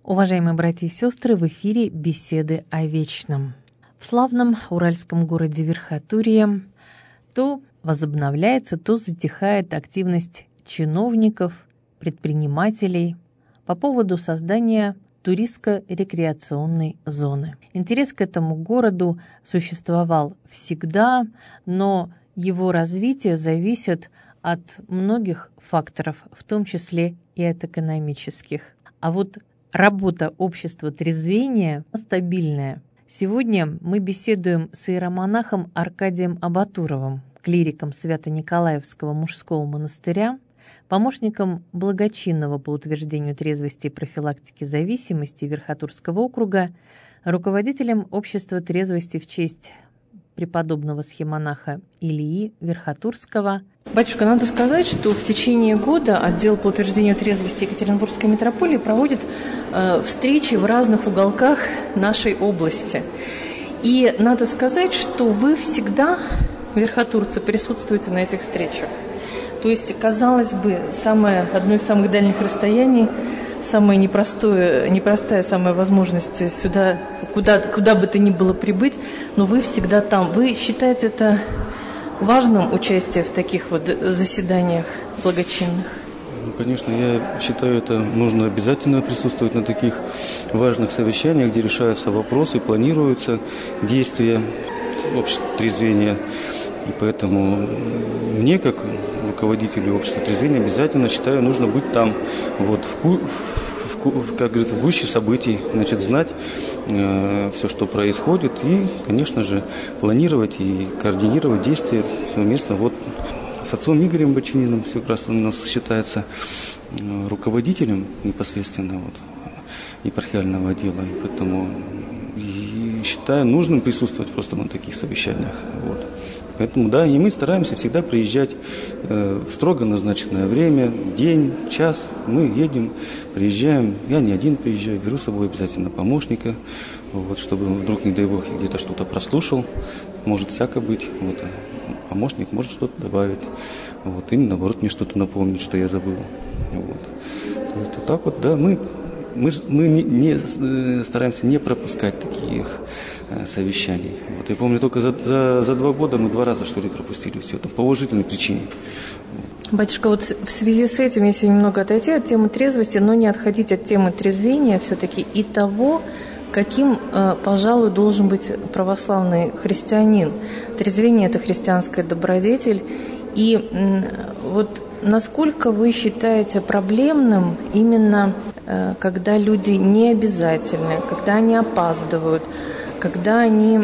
Уважаемые братья и сестры, в эфире «Беседы о вечном». В славном уральском городе Верхотурье то возобновляется, то затихает активность чиновников, предпринимателей по поводу создания туристско-рекреационной зоны. Интерес к этому городу существовал всегда, но его развитие зависит от многих факторов, в том числе и от экономических. А вот работа общества трезвения стабильная. Сегодня мы беседуем с иеромонахом Аркадием Абатуровым, клириком Свято-Николаевского мужского монастыря, помощником благочинного по утверждению трезвости и профилактики зависимости Верхотурского округа, руководителем общества трезвости в честь преподобного схимонаха Илии Верхотурского. Батюшка, надо сказать, что в течение года отдел по утверждению трезвости Екатеринбургской митрополии проводит встречи в разных уголках нашей области. И надо сказать, что вы всегда, верхотурцы, присутствуете на этих встречах. То есть, казалось бы, одно из самых дальних расстояний, самая непростая самая возможность сюда, куда бы то ни было прибыть, но вы всегда там. Вы считаете это важным участие в таких вот заседаниях благочинных? Ну, конечно, я считаю, это нужно обязательно присутствовать на таких важных совещаниях, где решаются вопросы, планируются действия общества трезвения. И поэтому мне, как руководителю общества трезвения, обязательно, считаю, нужно быть там, вот, как говорится, в гуще событий, значит, знать все, что происходит, и, конечно же, планировать и координировать действия совместно. Вот с отцом Игорем Бочининым все как раз у нас считается руководителем непосредственно вот, епархиального отдела, и поэтому считаю нужным присутствовать просто на таких совещаниях. Вот. Поэтому, да, и мы стараемся всегда приезжать в строго назначенное время, день, час. Мы едем, приезжаем. Я не один приезжаю, беру с собой обязательно помощника, вот, чтобы вдруг, не дай бог, где-то что-то прослушал. Может всяко быть. Вот, помощник может что-то добавить. Вот, или, наоборот, мне что-то напомнить, что я забыл. Вот так вот, да, мы стараемся не пропускать таких совещаний. Вот я помню, только за 2 года мы 2 раза, что ли, пропустили все, там, по уважительной причине. Батюшка, вот в связи с этим, если немного отойти от темы трезвости, но не отходить от темы трезвения все-таки и того, каким, пожалуй, должен быть православный христианин. Трезвение – это христианская добродетель. И вот насколько вы считаете проблемным именно когда люди необязательны, когда они опаздывают, когда они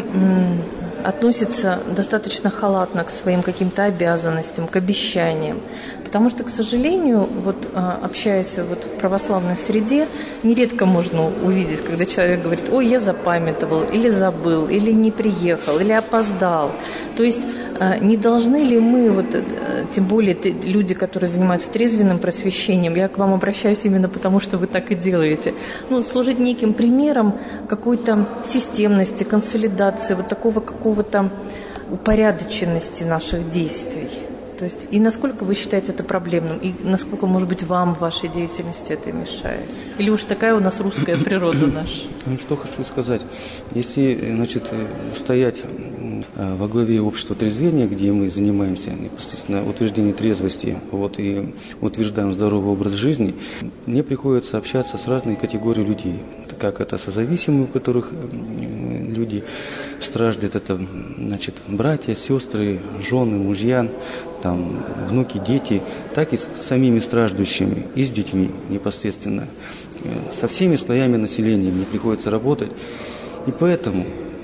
относятся достаточно халатно к своим каким-то обязанностям, к обещаниям. Потому что, к сожалению, вот, общаясь вот в православной среде, нередко можно увидеть, когда человек говорит: ой, я запамятовал, или забыл, или не приехал, или опоздал. То есть не должны ли мы, вот, тем более люди, которые занимаются трезвенным просвещением, я к вам обращаюсь именно потому, что вы так и делаете, служить неким примером какой-то системности, консолидации, вот такого какого-то упорядоченности наших действий. То есть, и насколько вы считаете это проблемным, и насколько, может быть, вам в вашей деятельности это мешает? Или уж такая у нас русская природа наша? Что хочу сказать. Если, значит, стоять во главе общества трезвения, где мы занимаемся непосредственно утверждением трезвости, вот, и утверждаем здоровый образ жизни, мне приходится общаться с разной категорией людей. Как это созависимые, у которых люди страждут, это, значит, братья, сестры, жены, мужья, там, внуки, дети, так и с самими страждущими, и с детьми непосредственно. Со всеми слоями населения мне приходится работать. И поэтому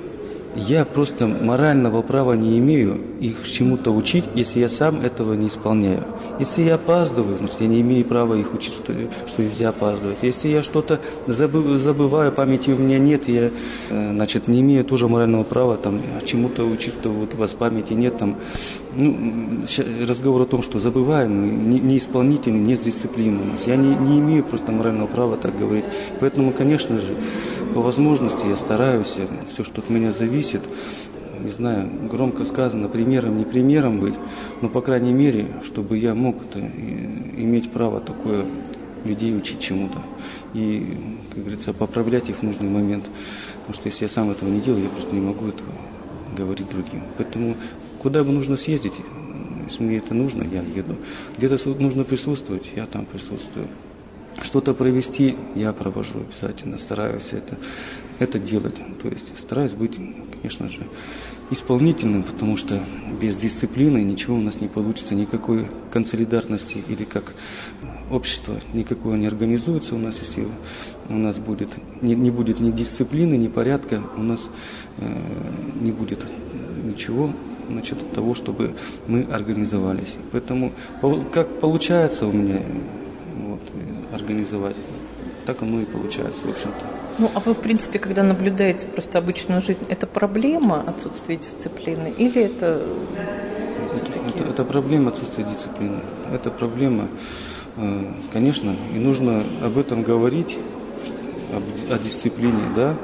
я просто морального права не имею их чему-то учить, если я сам этого не исполняю. Если я опаздываю, значит, я не имею права их учить, что нельзя опаздывать. Если я что-то забываю, памяти у меня нет, я, значит, не имею тоже морального права там, чему-то учить, что вот у вас памяти нет. Там, разговор о том, что забываем, неисполнительны, не дисциплинированность. Я не имею просто морального права так говорить. Поэтому, конечно же, по возможности я стараюсь, все, что от меня зависит, не знаю, громко сказано, примером, не примером быть, но, по крайней мере, чтобы я мог иметь право такое людей учить чему-то. И, как говорится, поправлять их в нужный момент. Потому что если я сам этого не делаю, я просто не могу этого говорить другим. Поэтому куда бы нужно съездить, если мне это нужно, я еду. Где-то нужно присутствовать, я там присутствую. Что-то провести, я провожу обязательно, стараюсь это делать. То есть стараюсь быть, конечно же, исполнительным, потому что без дисциплины ничего у нас не получится, никакой консолидарности или как общество никакое не организуется у нас, если у нас не будет ни дисциплины, ни порядка, у нас не будет ничего, значит, того, чтобы мы организовались. Поэтому как получается у меня организовать, так оно и получается, в общем-то. Ну, а вы, в принципе, когда наблюдаете просто обычную жизнь, это проблема отсутствия дисциплины или это все-таки... Это проблема отсутствия дисциплины. Это проблема, конечно, и нужно об этом говорить, о дисциплине, да.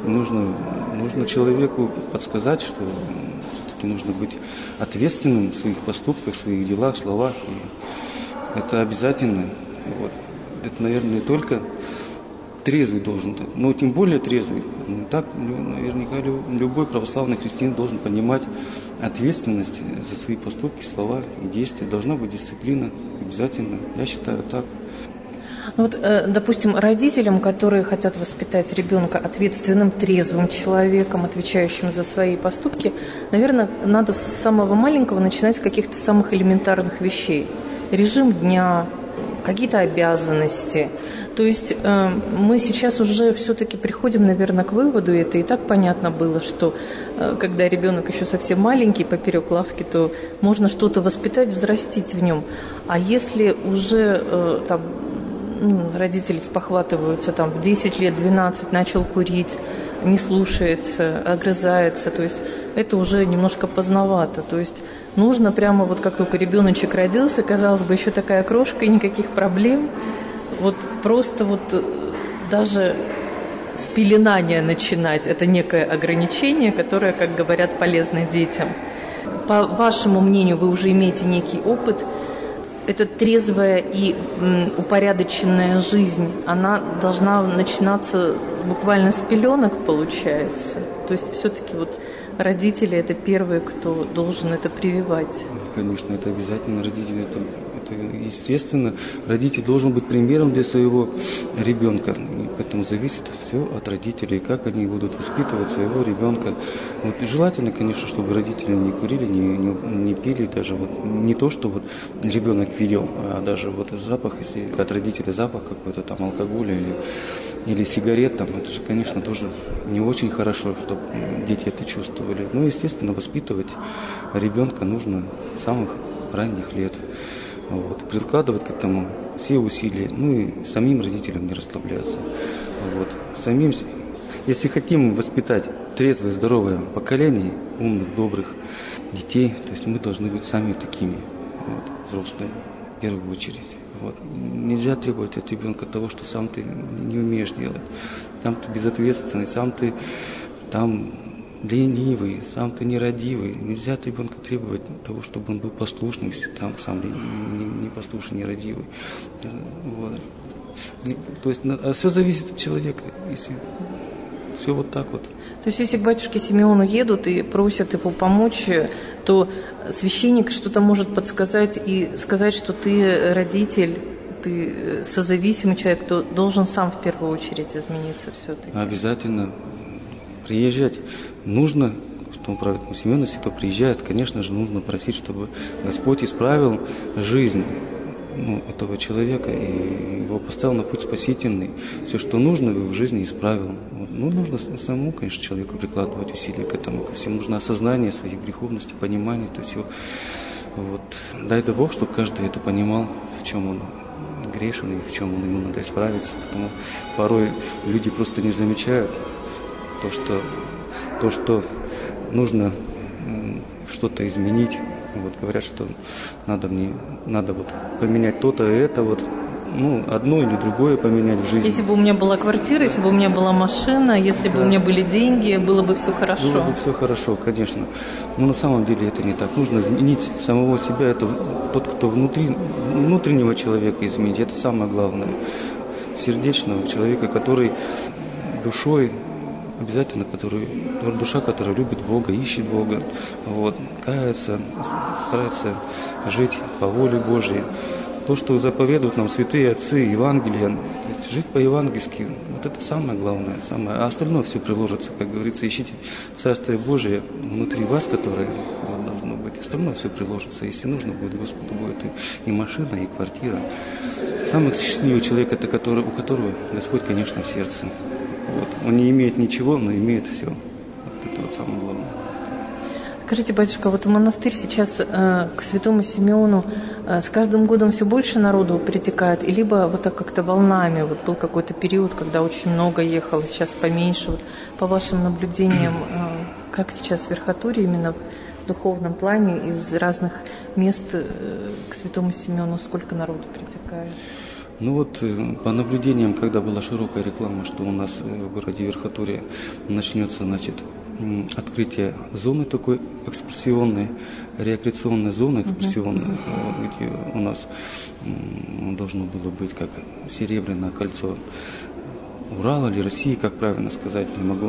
Нужно человеку подсказать, что все-таки нужно быть ответственным в своих поступках, в своих делах, словах. И это обязательно. Вот. Это, наверное, не только трезвый должен, но тем более трезвый. Так, наверняка, любой православный христианин должен понимать ответственность за свои поступки, слова и действия. Должна быть дисциплина, обязательно. Я считаю так. Вот, допустим, родителям, которые хотят воспитать ребенка ответственным, трезвым человеком, отвечающим за свои поступки, наверное, надо с самого маленького начинать с каких-то самых элементарных вещей. Режим дня, какие-то обязанности. То есть мы сейчас уже все-таки приходим, наверное, к выводу, и это и так понятно было, что когда ребенок еще совсем маленький, поперек лавки, то можно что-то воспитать, взрастить в нем. А если уже родители спохватываются, в 10 лет, 12 начал курить, не слушается, огрызается, то есть это уже немножко поздновато. То есть нужно прямо как только ребеночек родился, казалось бы, еще такая крошка и никаких проблем. Просто даже с пеленания начинать, это некое ограничение, которое, как говорят, полезно детям. По вашему мнению, вы уже имеете некий опыт. Эта трезвая и упорядоченная жизнь, она должна начинаться буквально с пеленок, получается. То есть все-таки родители – это первые, кто должен это прививать. Конечно, это обязательно. Родители – это естественно. Родитель должен быть примером для своего ребенка. И поэтому зависит все от родителей, как они будут воспитывать своего ребенка. Желательно, конечно, чтобы родители не курили, не пили, даже не то, что ребенок видел, а даже запах, если от родителей запах какой-то алкоголя или сигарет, это же, конечно, тоже не очень хорошо, чтобы дети это чувствовали. Но, естественно, воспитывать ребенка нужно с самых ранних лет. Прикладывать к этому все усилия, и самим родителям не расслабляться. Если хотим воспитать трезвое, здоровое поколение умных, добрых детей, то есть мы должны быть сами такими, взрослые, в первую очередь. Нельзя требовать от ребенка того, что сам ты не умеешь делать. Сам ты безответственный, сам ты ленивый, сам ты нерадивый. Нельзя от ребенка требовать того, чтобы он был послушным, если сам не послушный, нерадивый. То есть все зависит от человека. Если все так. То есть если к батюшке Симеону едут и просят его помочь, то священник что-то может подсказать и сказать, что ты родитель, ты созависимый человек, то должен сам в первую очередь измениться все-таки. Обязательно. Приезжать нужно, в том праведному Симеону, если кто приезжает, конечно же, нужно просить, чтобы Господь исправил жизнь этого человека и его поставил на путь спасительный. Все, что нужно, в жизни исправил. Нужно самому, конечно, человеку прикладывать усилия к этому, ко всему. Нужно осознание своих греховностей, понимание это все. Дай да Бог, чтобы каждый это понимал, в чем он грешен и в чем ему надо исправиться. Потому порой люди просто не замечают то, что нужно что-то изменить. Говорят, что надо поменять то-то и это. одно или другое поменять в жизни. Если бы у меня была квартира, если бы у меня была машина, если бы у меня были деньги, было бы все хорошо. Было бы все хорошо, конечно. Но на самом деле это не так. Нужно изменить самого себя. Это тот, кто внутреннего человека изменить. Это самое главное. Сердечного человека, который душой, обязательно, душа, которая любит Бога, ищет Бога, кается, старается жить по воле Божьей. То, что заповедуют нам святые отцы, Евангелия, то есть жить по-евангельски, это самое главное. А остальное все приложится, как говорится, ищите Царствие Божие внутри вас, которое должно быть. Остальное все приложится. Если нужно будет, Господу будет и машина, и квартира. Самый счастливый человек, это у которого Господь, конечно, в сердце. Он не имеет ничего, но имеет все. Это самое главное. Скажите, батюшка, монастырь сейчас к святому Симеону с каждым годом все больше народу притекает, и либо так как-то волнами, был какой-то период, когда очень много ехало, сейчас поменьше. По вашим наблюдениям, как сейчас в Верхотурье именно в духовном плане из разных мест к святому Симеону сколько народу притекает? По наблюдениям, когда была широкая реклама, что у нас в городе Верхотурье начнется, открытие зоны такой экскурсионной, рекреационной зоны экскурсионной, где у нас должно было быть как Серебряное кольцо Урала или России, как правильно сказать, не могу,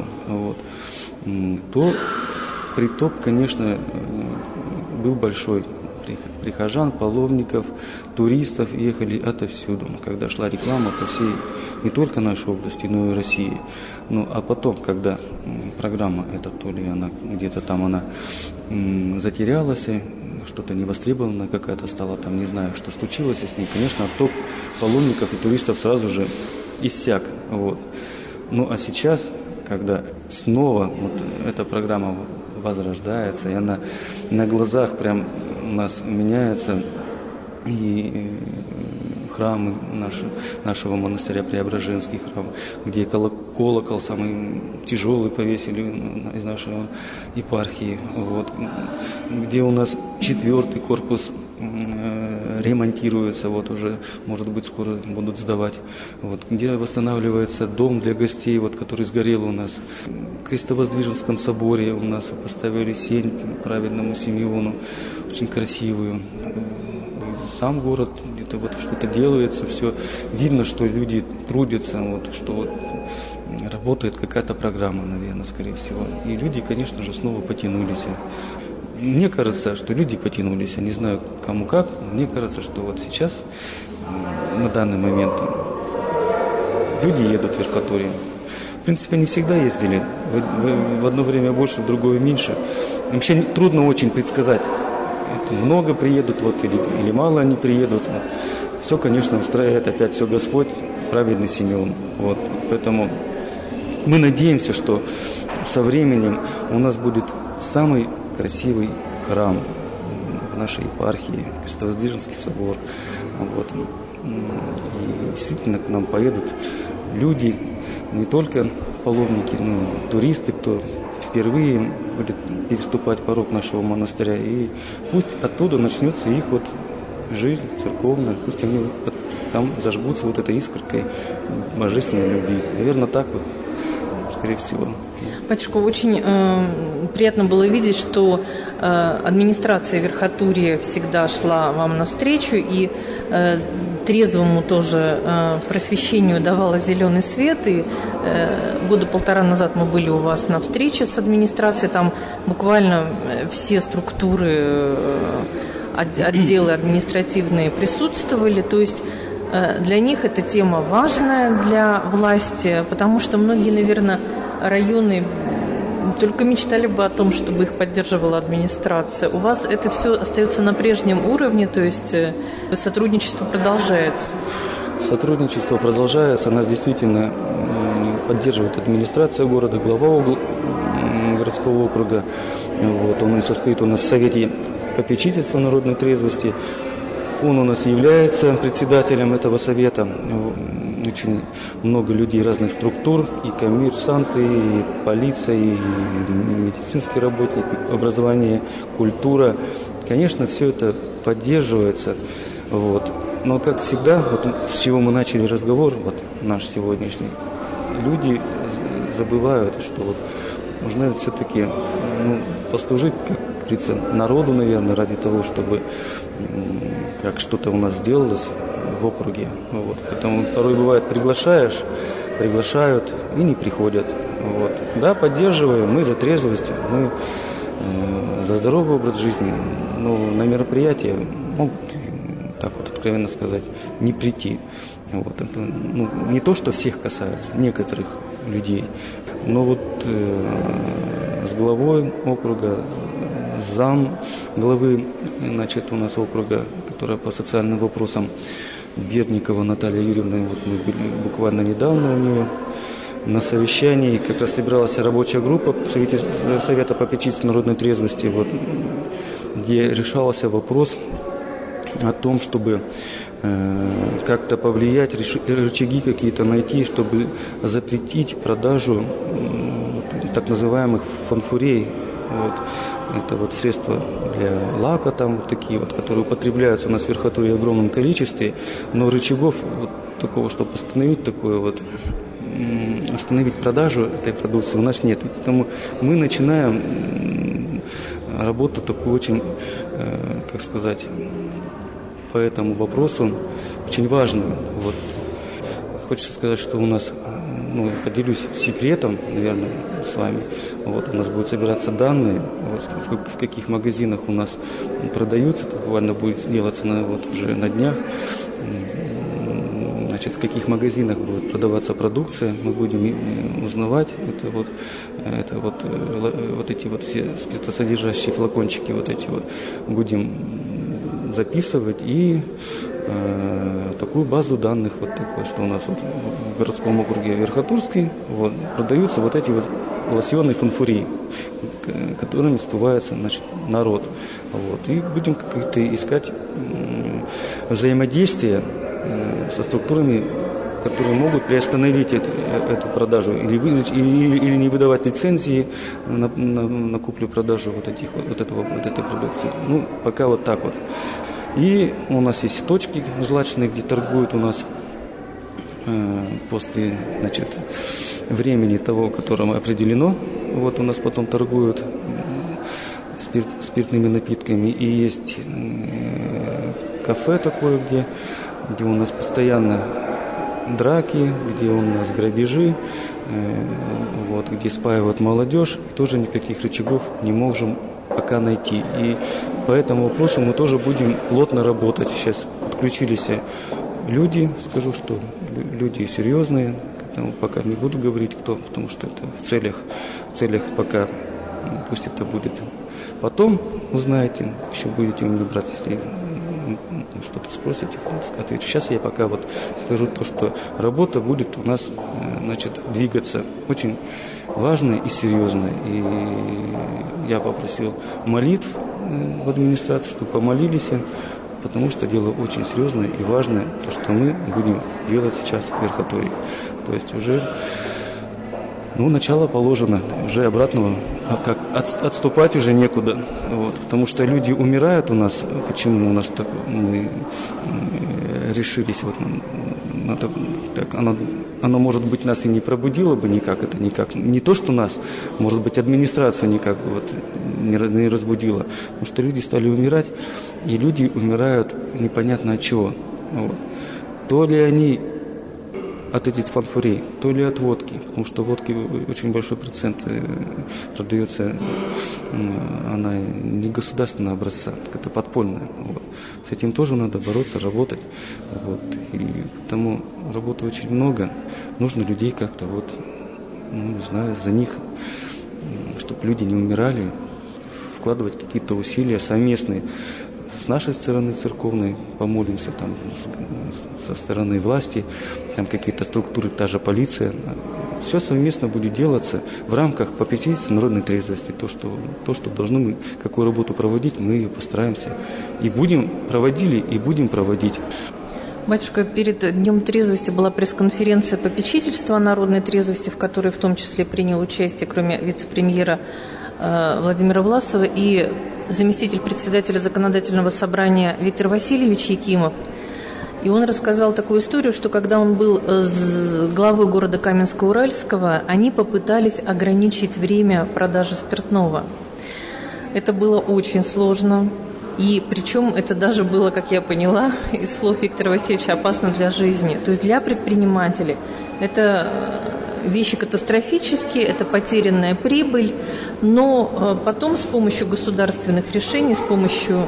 то приток, конечно, был большой. Прихожан, паломников, туристов ехали отовсюду, когда шла реклама по всей, не только нашей области, но и России. А потом, когда программа эта, то ли она где-то там она затерялась, что-то невостребованное какая-то стала, не знаю, что случилось с ней, конечно, отток паломников и туристов сразу же иссяк. А сейчас, когда снова эта программа возрождается, и она на глазах прям у нас меняется, и храмы нашего монастыря, Преображенский храм, где колокол самый тяжелый повесили из нашей епархии, где у нас 4-й корпус ремонтируется, уже, может быть, скоро будут сдавать, где восстанавливается дом для гостей, который сгорел у нас. В Крестовоздвиженском соборе у нас поставили сень праведному Симеону, очень красивую. Сам город где-то что-то делается, все видно, что люди трудятся, что работает какая-то программа, наверное, скорее всего. И люди, конечно же, снова потянулись. Мне кажется, что люди потянулись, я не знаю кому как, но мне кажется, что сейчас, на данный момент, люди едут в Верхотурье. В принципе, они всегда ездили, в одно время больше, в другое меньше. Вообще трудно очень предсказать, много приедут или мало они приедут. Все, конечно, устраивает опять все Господь, праведный Симеон. Поэтому мы надеемся, что со временем у нас будет самый красивый храм в нашей епархии, Крестовоздвиженский собор. И действительно к нам поедут люди, не только паломники, но и туристы, кто впервые будет переступать порог нашего монастыря. И пусть оттуда начнется их жизнь церковная, пусть они там зажгутся этой искоркой божественной любви. Наверное, так скорее всего. Батюшка, очень приятно было видеть, что администрация Верхотурья всегда шла вам навстречу, и трезвому тоже просвещению давала зеленый свет. И года 1,5 назад мы были у вас на встрече с администрацией, там буквально все структуры, отделы административные присутствовали, то есть для них эта тема важная для власти, потому что многие, наверное, районы только мечтали бы о том, чтобы их поддерживала администрация. У вас это все остается на прежнем уровне, то есть сотрудничество продолжается? Сотрудничество продолжается. Нас действительно поддерживает администрация города, глава городского округа. Он состоит у нас в Совете попечительства народной трезвости. Он у нас является председателем этого совета. Очень много людей разных структур, и коммерсанты, и полиция, и медицинские работники, образование, культура. Конечно, все это поддерживается. Но, как всегда, вот с чего мы начали разговор, вот наш сегодняшний, люди забывают, что вот нужно все-таки послужить, как говорится, народу, наверное, ради того, чтобы как что-то у нас сделалось в округе. Вот. Поэтому порой бывает, приглашают и не приходят. Вот. Да, поддерживаем, мы за трезвость, мы за здоровый образ жизни, но на мероприятия могут, так вот откровенно сказать, не прийти. Вот. Это не то, что всех касается, некоторых людей, но вот с главой округа, зам главы, значит, у нас округа, которая по социальным вопросам, Берникова Наталья Юрьевна, вот мы были буквально недавно у нее на совещании, как раз собиралась рабочая группа Совета попечительства народной трезвости, вот, где решался вопрос о том, чтобы как-то повлиять, рычаги какие-то найти, чтобы запретить продажу так называемых фанфурей. Вот. Это вот средства для лака, там вот такие вот, которые употребляются у нас в Верхотурье в огромном количестве, но рычагов вот такого, чтобы остановить такое вот, остановить продажу этой продукции у нас нет. И поэтому мы начинаем работу такую очень, как сказать, по этому вопросу очень важную. Вот. Хочется сказать, что у нас, поделюсь секретом, наверное, с вами. Вот, у нас будут собираться данные, вот, в каких магазинах у нас продаются, это буквально будет делаться уже на днях. Значит, в каких магазинах будет продаваться продукция, мы будем узнавать. Это вот эти вот все спиртосодержащие флакончики, вот эти вот будем записывать и такую базу данных, вот такой, что у нас вот в городском округе Верхотурский вот, продаются вот эти вот лосьоны фанфурии, которыми спивается, значит, народ. Вот. И будем как-то искать взаимодействие со структурами, которые могут приостановить эту продажу или не выдавать лицензии на куплю-продажу вот этой продукции. Пока вот так вот. И у нас есть точки злачные, где торгуют у нас после, значит, времени того, которое определено. Вот у нас потом торгуют спиртными напитками. И есть кафе такое, где у нас постоянно драки, где у нас грабежи, вот, где спаивают молодежь. Тоже никаких рычагов не можем пока найти. И по этому вопросу мы тоже будем плотно работать. Сейчас подключились люди, скажу, что люди серьезные, пока не буду говорить кто, потому что это в целях пока, пусть это будет. Потом узнаете, еще будете у меня брать, если что-то спросите, отвечу. Сейчас я пока вот скажу то, что работа будет у нас, значит, двигаться очень важная и серьезная. И я попросил молитв в администрации, чтобы помолились, потому что дело очень серьезное и важное, то, что мы будем делать сейчас в Верхотурье. То есть уже начало положено, уже обратного, как отступать уже некуда. Вот, потому что люди умирают у нас. Почему у нас так мы решились вот так, оно, может быть, нас и не пробудило бы никак, это никак. Не то, что нас, может быть, администрация никак вот не разбудила. Потому что люди стали умирать, и люди умирают непонятно от чего. Вот. То ли они от этих фанфурей, то ли от водки, потому что водки очень большой процент продается, она не государственного образца, это подпольная. Вот. С этим тоже надо бороться, работать. Вот. И потому работы очень много. Нужно людей как-то за них, чтобы люди не умирали, вкладывать какие-то усилия совместные. С нашей стороны церковной помолимся, там, со стороны власти, там какие-то структуры, та же полиция. Все совместно будет делаться в рамках попечительства народной трезвости. То, что должны мы, какую работу проводить, мы ее постараемся. И проводили, и будем проводить. Батюшка, перед Днем трезвости была пресс-конференция попечительства народной трезвости, в которой в том числе принял участие, кроме вице-премьера Владимира Власова, и заместитель председателя законодательного собрания Виктор Васильевич Якимов. И он рассказал такую историю, что когда он был главой города Каменска-Уральского, они попытались ограничить время продажи спиртного. Это было очень сложно. И причем это даже было, как я поняла, из слов Виктора Васильевича, опасно для жизни. То есть для предпринимателей это вещи катастрофические, это потерянная прибыль, но потом с помощью государственных решений, с помощью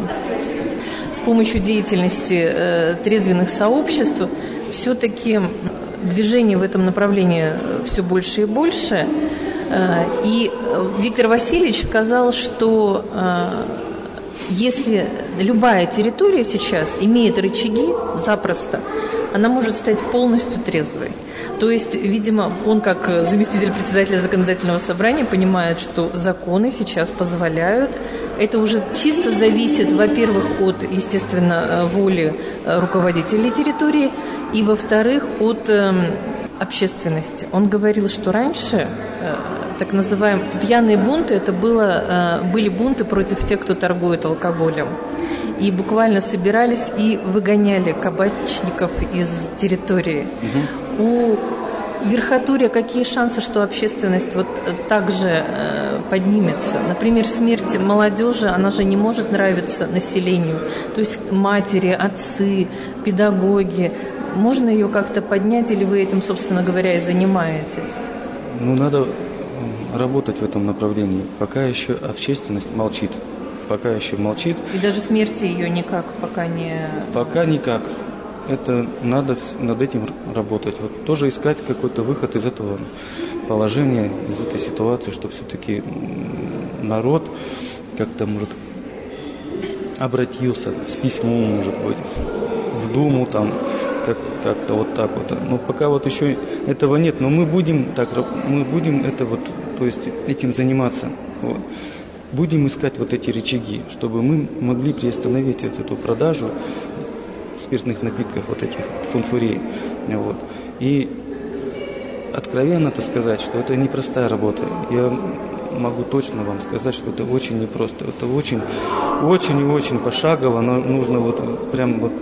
деятельности трезвенных сообществ все-таки движение в этом направлении все больше и больше. И Виктор Васильевич сказал, что если любая территория сейчас имеет рычаги запросто, она может стать полностью трезвой. То есть, видимо, он, как заместитель председателя законодательного собрания, понимает, что законы сейчас позволяют. Это уже чисто зависит, во-первых, от, естественно, воли руководителей территории, и, во-вторых, от общественности. Он говорил, что раньше так называемые пьяные бунты, это были бунты против тех, кто торгует алкоголем. И буквально собирались и выгоняли кабачников из территории. У верхотурья какие шансы, что общественность вот так же поднимется? Например, смерть молодежи, она же не может нравиться населению. То есть матери, отцы, педагоги. Можно ее как-то поднять, или вы этим, собственно говоря, и занимаетесь? Надо работать в этом направлении. Пока еще общественность молчит. Пока еще молчит. И даже смерти ее никак пока не... Пока никак. Это надо над этим работать. Вот тоже искать какой-то выход из этого положения, из этой ситуации, чтобы все-таки народ как-то, может, обратился с письмом, может быть, в Думу там, как-то вот так вот. Но пока вот еще этого нет, но мы будем это вот, то есть этим заниматься. Вот. Будем искать вот эти рычаги, чтобы мы могли приостановить эту продажу спиртных напитков, вот этих фунфурей. Вот. И откровенно-то сказать, что это непростая работа. Я могу точно вам сказать, что это очень непросто. Это очень и очень пошагово, но нужно вот прям вот...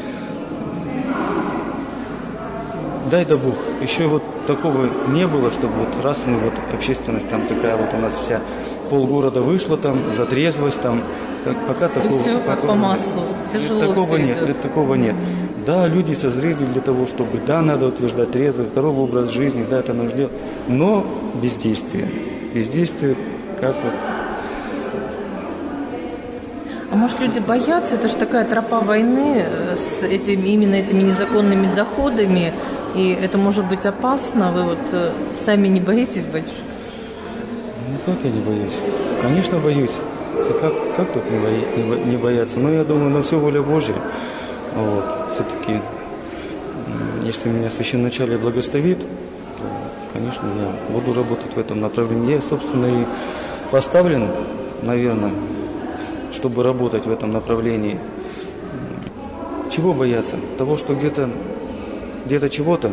Дай да Бог, еще вот такого не было, чтобы вот раз мы вот общественность там такая вот у нас вся, полгорода вышло там за трезвость там, пока такого... И все как по маслу, тяжело такого нет, такого нет. Да, люди созрели для того, чтобы, да, надо утверждать трезвость, здоровый образ жизни, да, это нужно делать, но бездействие. Бездействие как вот... А может, люди боятся? Это же такая тропа войны с именно этими незаконными доходами, и это может быть опасно. Вы вот сами не боитесь, батюшка? Как я не боюсь? Конечно, боюсь. Как тут не бояться? Но я думаю, на все воля Божья. Вот. Все-таки, если меня священноначалие благословит, то, конечно, я буду работать в этом направлении. Я, собственно, и поставлен, наверное, чтобы работать в этом направлении. Чего бояться? Того, что где-то чего-то.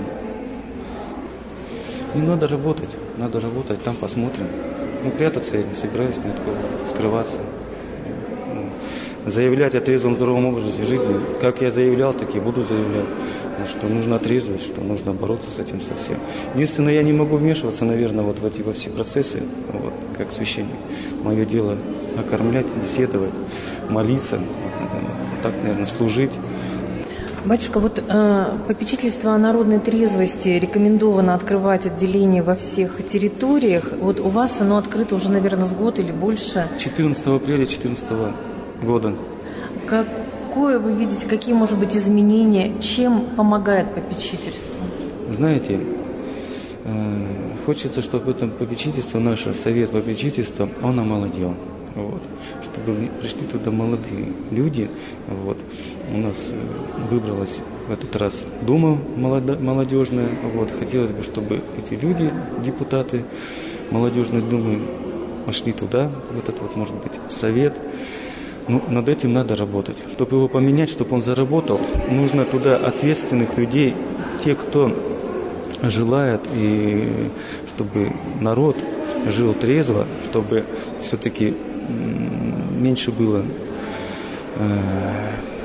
Не надо работать, там посмотрим. Прятаться я не собираюсь, ни от кого, скрываться. Заявлять о трезвом здоровом образе жизни, как я заявлял, так и буду заявлять, что нужна трезвость, что нужно бороться с этим совсем. Единственное, я не могу вмешиваться, наверное, вот во все процессы, вот, как священник. Мое дело окормлять, беседовать, молиться, так, наверное, служить. Батюшка, вот попечительство о народной трезвости рекомендовано открывать отделение во всех территориях. Вот у вас оно открыто уже, наверное, с год или больше. 14 апреля 2014 года. Какое вы видите, какие, может быть, изменения, чем помогает попечительство? Знаете, хочется, чтобы это попечительство, наш совет попечительства, он омолодел. Вот, чтобы пришли туда молодые люди. Вот. У нас выбралась в этот раз Дума молодежная. Вот. Хотелось бы, чтобы эти люди, депутаты молодежной Думы, пошли туда, в этот вот, может быть, совет. Над этим надо работать. Чтобы его поменять, чтобы он заработал, нужно туда ответственных людей, те, кто желает, и чтобы народ жил трезво, чтобы все-таки меньше было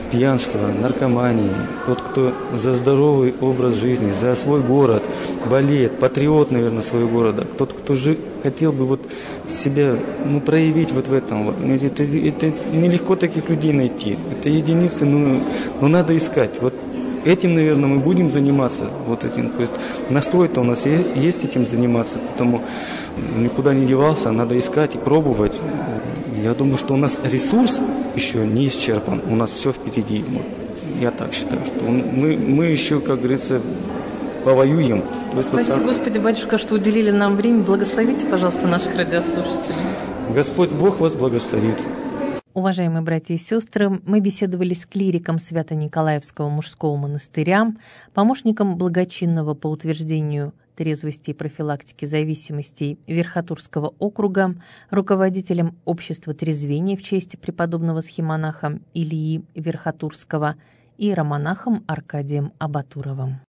пьянства, наркомании, тот, кто за здоровый образ жизни, за свой город болеет, патриот, наверное, своего города, тот, кто хотел бы вот себя проявить вот в этом. Это нелегко таких людей найти. Это единицы, но надо искать. Вот этим, наверное, мы будем заниматься. Вот этим. То есть настрой-то у нас есть этим заниматься, потому никуда не девался, надо искать и пробовать. Я думаю, что у нас ресурс еще не исчерпан, у нас все впереди. Я так считаю, что мы еще, как говорится, повоюем. Спасибо, Господи, батюшка, что уделили нам время. Благословите, пожалуйста, наших радиослушателей. Господь Бог вас благословит. Уважаемые братья и сестры, мы беседовали с клириком Свято-Николаевского мужского монастыря, помощником благочинного по утверждению трезвости и профилактики зависимостей Верхотурского округа, руководителем общества трезвения в честь преподобного схимонаха Ильи Верхотурского и иеромонахом Аркадием Абатуровым.